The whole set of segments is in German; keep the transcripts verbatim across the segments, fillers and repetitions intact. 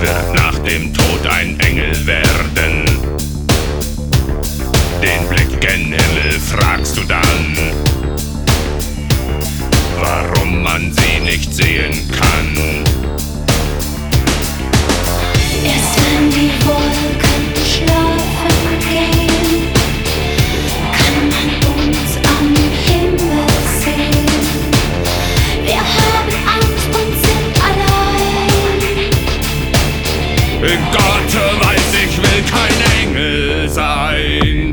wird nach dem Tod ein Engel werden. Den Blick gen Himmel fragst du dann, warum man sie nicht sehen kann. Erst wenn die Wolken schlafen gehen, kann man uns am Himmel sehen. Wir haben Angst und sind allein. Gott weiß, ich will kein Engel sein.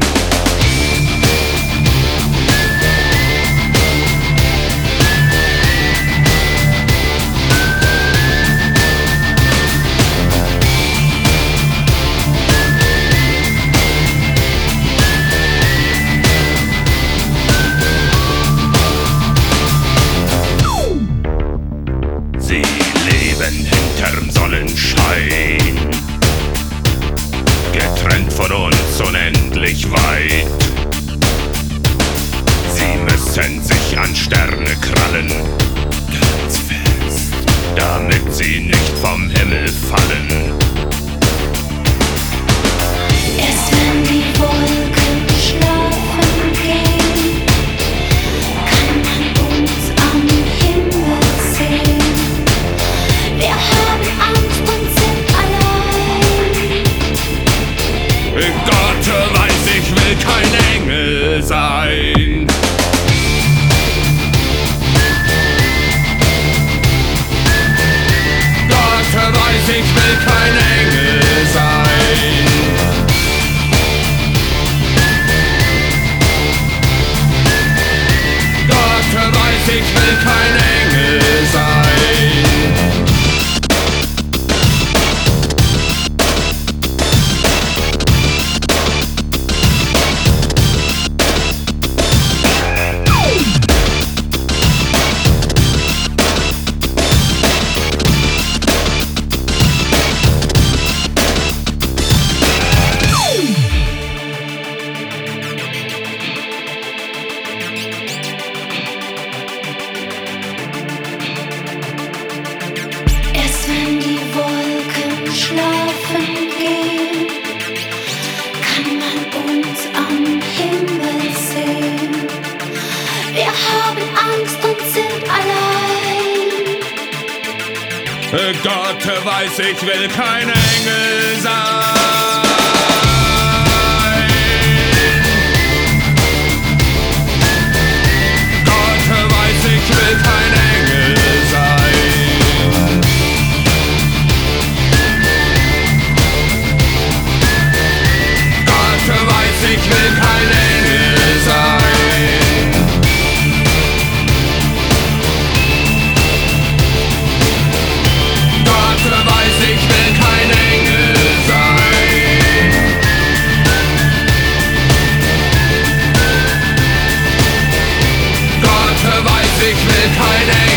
Sie leben hinterm Sonnenschein, getrennt von uns unendlich weit. Sie müssen sich an Sterne krallen, ganz fest, damit sie nicht vom Himmel fallen. Erst wenn die Wolken schlafen gehen, kann man uns am Himmel sehen. Wir haben Angst und sind allein. Gott weiß, ich will kein Engel sein. Gott weiß, ich will kein Engel sein. Gott weiß, ich will kein Engel sein. Erst wenn die Wolken schlafen gehen, kann man uns am Himmel sehen. Wir haben Angst und sind allein. Gott weiß, ich will kein Engel sein. Gott weiß, ich will kein Engel sein. Gott weiß, ich will kein Engel sein. Gott weiß, ich will kein Engel sein. Gott weiß, ich will kein Engel sein.